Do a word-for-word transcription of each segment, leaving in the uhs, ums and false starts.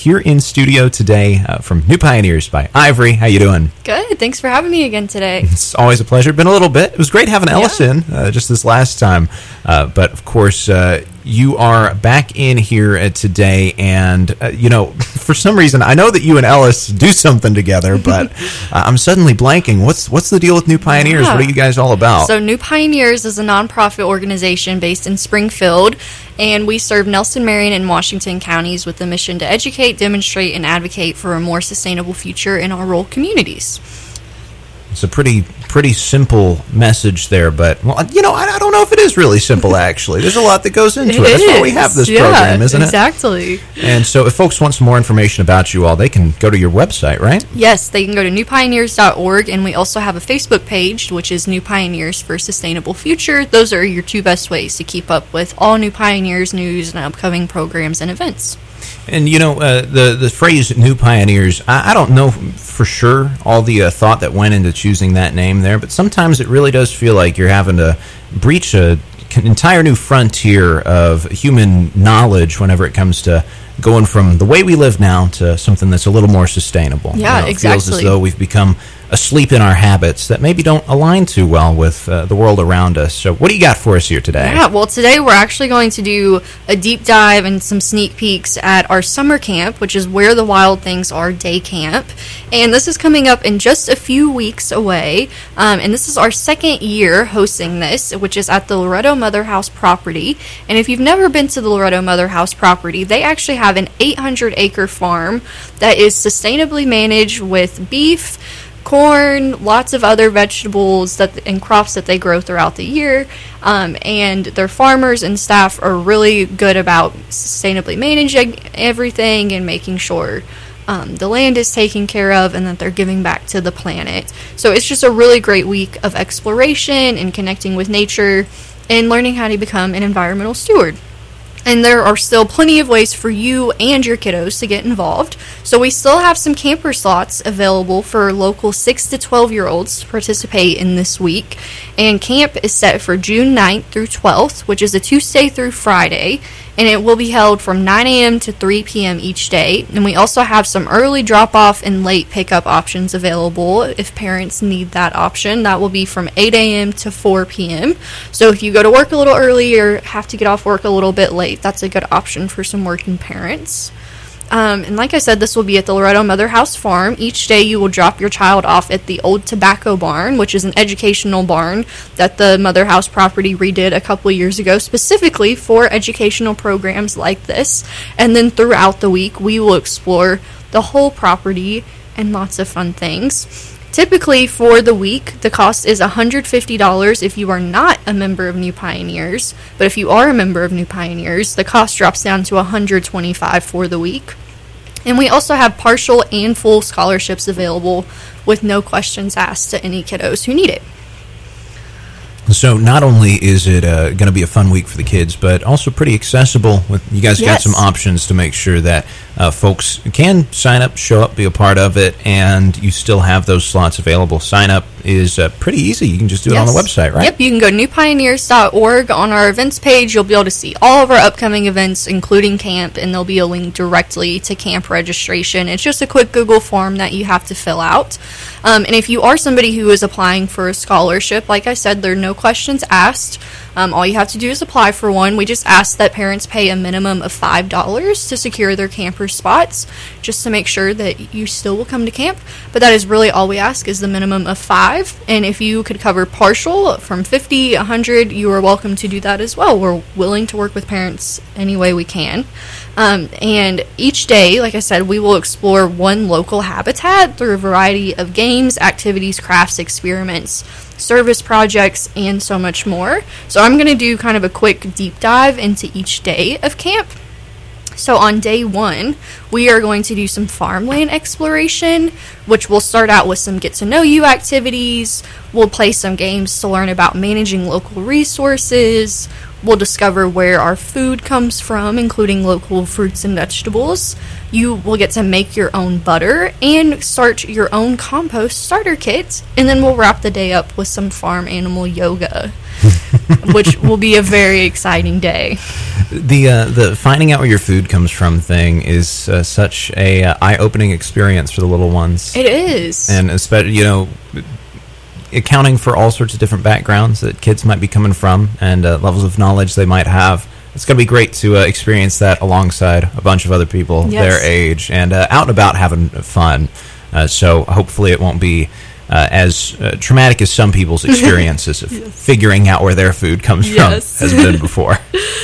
here in studio today uh, from New Pioneers by Ivory. How you doing? Good. Thanks for having me again today. It's always a pleasure. Been a little bit. It was great having Ellis Yeah. in uh, just this last time. Uh, but, of course, uh, you are back in here uh, today. And, uh, you know, for some reason, I know that you and Ellis do something together, but uh, I'm suddenly blanking. What's what's the deal with New Pioneers? Yeah. What are you guys all about? So New Pioneers is a nonprofit organization based in Springfield, and we serve Nelson, Marion, and Washington counties with the mission to educate, demonstrate, and advocate for a more sustainable future in our rural communities. It's a pretty pretty simple message there, but, well, you know, I, I don't know if it is really simple, actually. There's a lot that goes into it. That's why we have this yeah, program, isn't exactly. it? Exactly. And so if folks want some more information about you all, they can go to your website, right? Yes, they can go to new pioneers dot org, and we also have a Facebook page, which is New Pioneers for Sustainable Future. Those are your two best ways to keep up with all New Pioneers news and upcoming programs and events. And, you know, uh, the, the phrase New Pioneers, I, I don't know for sure all the uh, thought that went into choosing that name there, but sometimes it really does feel like you're having to breach a, an entire new frontier of human knowledge whenever it comes to going from the way we live now to something that's a little more sustainable. Yeah, you know, it exactly. feels as though we've become asleep in our habits that maybe don't align too well with uh, the world around us. So what do you got for us here today? Yeah, well, today we're actually going to do a deep dive and some sneak peeks at our summer camp, which is Where the Wild Things Are Day Camp. And this is coming up in just a few weeks away. Um, and this is our second year hosting this, which is at the Loretto Mother House property. And if you've never been to the Loretto Mother House property, they actually have an eight hundred acre farm that is sustainably managed with beef, corn, lots of other vegetables that and crops that they grow throughout the year, um, and their farmers and staff are really good about sustainably managing everything and making sure um, the land is taken care of and that they're giving back to the planet. So it's just a really great week of exploration and connecting with nature and learning how to become an environmental steward. And there are still plenty of ways for you and your kiddos to get involved. So we still have some camper slots available for local six to twelve-year-olds to participate in this week. And camp is set for June ninth through twelfth, which is a Tuesday through Friday. And it will be held from nine a.m. to three p.m. each day. And we also have some early drop-off and late pickup options available if parents need that option. That will be from eight a.m. to four p.m. So if you go to work a little early or have to get off work a little bit late, that's a good option for some working parents. Um, and like I said, this will be at the Loretto Mother House Farm. Each day you will drop your child off at the Old Tobacco Barn, which is an educational barn that the Mother House property redid a couple of years ago specifically for educational programs like this. And then throughout the week, we will explore the whole property and lots of fun things. Typically, for the week, the cost is one hundred fifty dollars if you are not a member of New Pioneers. But if you are a member of New Pioneers, the cost drops down to one hundred twenty-five dollars for the week. And we also have partial and full scholarships available with no questions asked to any kiddos who need it. So not only is it uh, going to be a fun week for the kids, but also pretty accessible. With you guys Yes. got some options to make sure that uh, folks can sign up, show up, be a part of it, and you still have those slots available. Sign up is uh, pretty easy. You can just do it Yes. on the website, right? Yep, you can go to new pioneers dot org. On our events page, you'll be able to see all of our upcoming events, including camp, and there'll be a link directly to camp registration. It's just a quick Google form that you have to fill out. Um, and if you are somebody who is applying for a scholarship, like I said, there are no questions asked. Um, all you have to do is apply for one. We just ask that parents pay a minimum of five dollars to secure their camper spots, just to make sure that you still will come to camp. But that is really all we ask, is the minimum of five. And if you could cover partial from fifty, one hundred, you are welcome to do that as well. We're willing to work with parents any way we can. Um, and each day, like I said, we will explore one local habitat through a variety of games, activities, crafts, experiments, service projects, and so much more. So I'm going to do kind of a quick deep dive into each day of camp. So on day one, we are going to do some farmland exploration, which will start out with some get-to-know-you activities. We'll play some games to learn about managing local resources. We'll discover where our food comes from, including local fruits and vegetables. You will get to make your own butter and start your own compost starter kit. And then we'll wrap the day up with some farm animal yoga. which will be a very exciting day. The uh, the finding out where your food comes from thing is uh, such a uh, eye-opening experience for the little ones. It is. And especially, you know, accounting for all sorts of different backgrounds that kids might be coming from and uh, levels of knowledge they might have. It's going to be great to uh, experience that alongside a bunch of other people Yes. their age and uh, out and about having fun. Uh, so hopefully it won't be uh, as uh, traumatic as some people's experiences of Yes. figuring out where their food comes Yes. from has been before.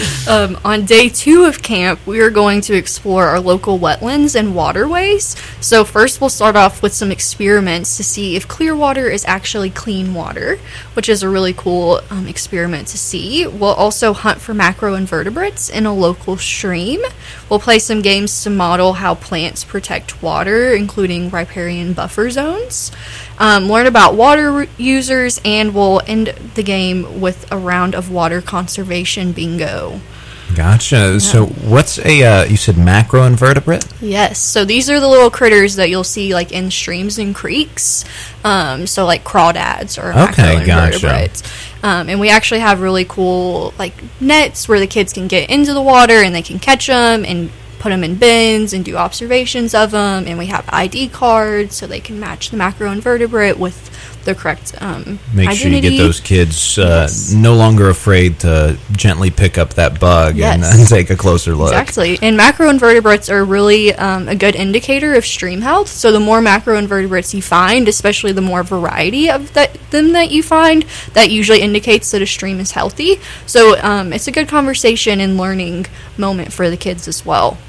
Um, on day two of camp, we are going to explore our local wetlands and waterways. So first we'll start off with some experiments to see if clear water is actually clean water, which is a really cool um, experiment to see. We'll also hunt for macroinvertebrates in a local stream. We'll play some games to model how plants protect water, including riparian buffer zones. Um, learn about water users, and we'll end the game with a round of water conservation bingo. Gotcha. So what's a, uh, you said macroinvertebrate? Yes, so these are the little critters that you'll see like in streams and creeks. Um, so like crawdads or Okay, macroinvertebrates. Um, and we actually have really cool like nets where the kids can get into the water and they can catch them and put them in bins and do observations of them. And we have I D cards so they can match the macroinvertebrate with the correct um, Make identity. sure you get those kids uh, Yes. no longer afraid to gently pick up that bug and uh, Yes. take a closer look. Exactly. And macroinvertebrates are really um, a good indicator of stream health. So the more macroinvertebrates you find, especially the more variety of that, them that you find, that usually indicates that a stream is healthy. So um, it's a good conversation and learning moment for the kids as well.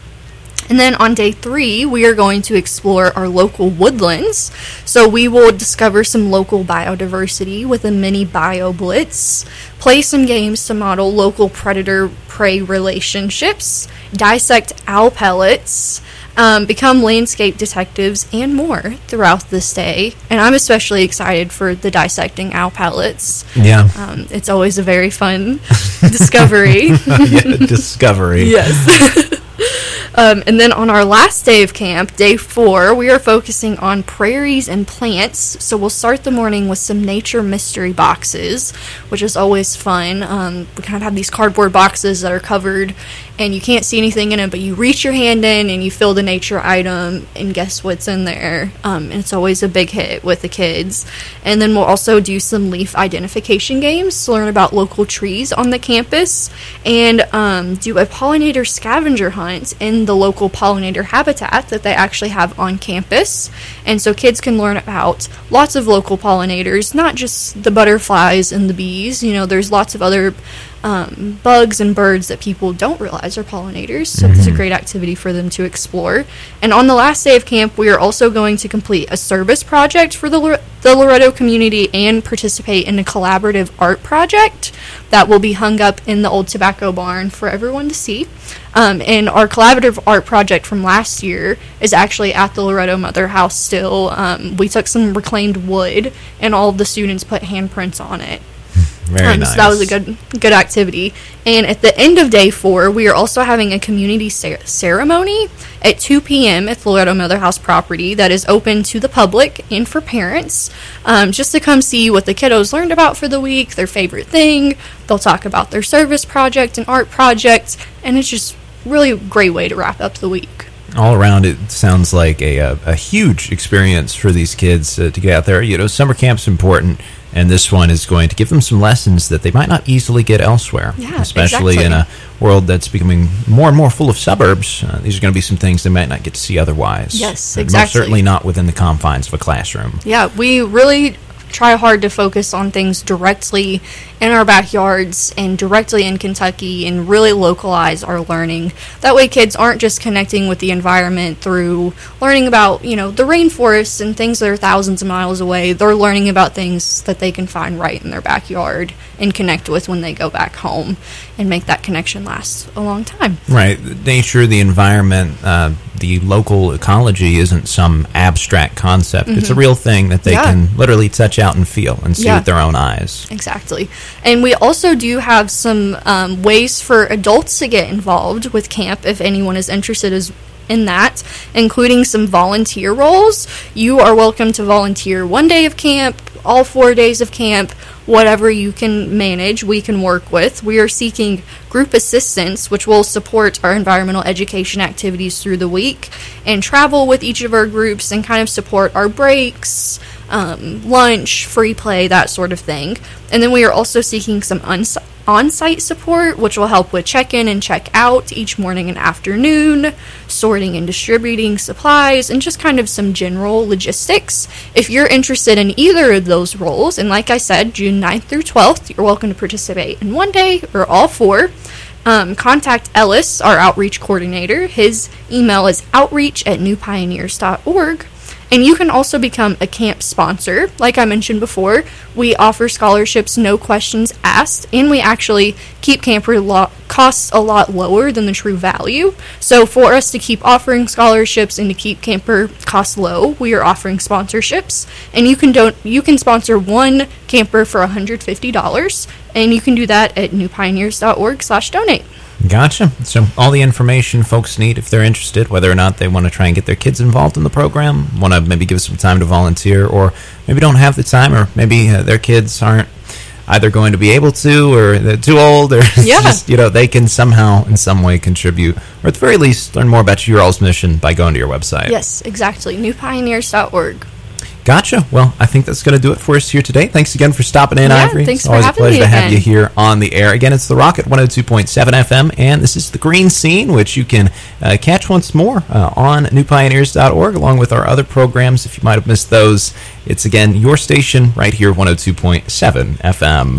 And then on day three, we are going to explore our local woodlands. So we will discover some local biodiversity with a mini bio blitz, play some games to model local predator-prey relationships, dissect owl pellets, um, become landscape detectives, and more throughout this day. And I'm especially excited for the dissecting owl pellets. Yeah. Um, it's always a very fun discovery. Yeah, discovery. Yes. Um, and then on our last day of camp, day four, we are focusing on prairies and plants. So we'll start the morning with some nature mystery boxes, which is always fun. Um, we kind of have these cardboard boxes that are covered, and you can't see anything in it, but you reach your hand in and you feel the nature item, and guess what's in there? Um, and it's always a big hit with the kids. And then we'll also do some leaf identification games to learn about local trees on the campus, and um, do a pollinator scavenger hunt in the local pollinator habitat that they actually have on campus. And so kids can learn about lots of local pollinators, not just the butterflies and the bees. You know, there's lots of other um, bugs and birds that people don't realize are pollinators. So it's a great activity for them to explore. And on the last day of camp, we are also going to complete a service project for the, Lor- the Loretto community and participate in a collaborative art project that will be hung up in the old tobacco barn for everyone to see. Um, and our collaborative art project from last year is actually at the Loretto Mother House still. Um, we took some reclaimed wood, and all of the students put handprints on it. Very Um, nice. So that was a good good activity. And at the end of day four, we are also having a community cer- ceremony at two p.m. at the Loretto Mother House property that is open to the public and for parents, um, just to come see what the kiddos learned about for the week, their favorite thing. They'll talk about their service project and art project, and it's just really a great way to wrap up the week. All around, it sounds like a, a, a huge experience for these kids uh, to get out there. You know, summer camp's important, and this one is going to give them some lessons that they might not easily get elsewhere, Yeah, especially exactly. in a world that's becoming more and more full of suburbs. Uh, these are going to be some things they might not get to see otherwise. Yes, Uh, Most exactly. certainly not within the confines of a classroom. Yeah, we really try hard to focus on things directly in our backyards and directly in Kentucky and really localize our learning. That way kids aren't just connecting with the environment through learning about, you know, the rainforests and things that are thousands of miles away. They're learning about things that they can find right in their backyard and connect with when they go back home and make that connection last a long time. Right. The nature, the environment, uh, the local ecology isn't some abstract concept. It's a real thing that they Yeah. can literally touch out and feel and see Yeah. with their own eyes. Exactly. And we also do have some um, ways for adults to get involved with camp if anyone is interested as in that, including some volunteer roles. You are welcome to volunteer one day of camp, all four days of camp, whatever you can manage, we can work with. We are seeking group assistance, which will support our environmental education activities through the week and travel with each of our groups and kind of support our breaks, um, lunch, free play, that sort of thing. And then we are also seeking some uns- on-site support, which will help with check-in and check-out each morning and afternoon, sorting and distributing supplies, and just kind of some general logistics. If you're interested in either of those roles, and like I said, June ninth through twelfth, you're welcome to participate in one day or all four. Um, contact Ellis, our outreach coordinator. His email is outreach at new pioneers dot org. And you can also become a camp sponsor. Like I mentioned before, we offer scholarships, no questions asked, and we actually keep camper lo- costs a lot lower than the true value. So for us to keep offering scholarships and to keep camper costs low, we are offering sponsorships. And you can don't you can sponsor one camper for one hundred fifty dollars, and you can do that at new pioneers dot org slash donate. Gotcha. So all the information folks need if they're interested, whether or not they want to try and get their kids involved in the program, want to maybe give some time to volunteer, or maybe don't have the time, or maybe uh, their kids aren't either going to be able to, or they're too old, or yeah. just, you know, they can somehow in some way contribute, or at the very least learn more about your all's mission by going to your website. Yes, exactly. new pioneers dot org. Gotcha. Well, I think that's going to do it for us here today. Thanks again for stopping in, yeah, Ivory. Thanks it's always for a pleasure me to have again. you here on the air. Again, it's The Rock at one oh two point seven F M, and this is The Green Scene, which you can uh, catch once more uh, on new pioneers dot org, along with our other programs if you might have missed those. It's, again, your station right here, one oh two point seven F M.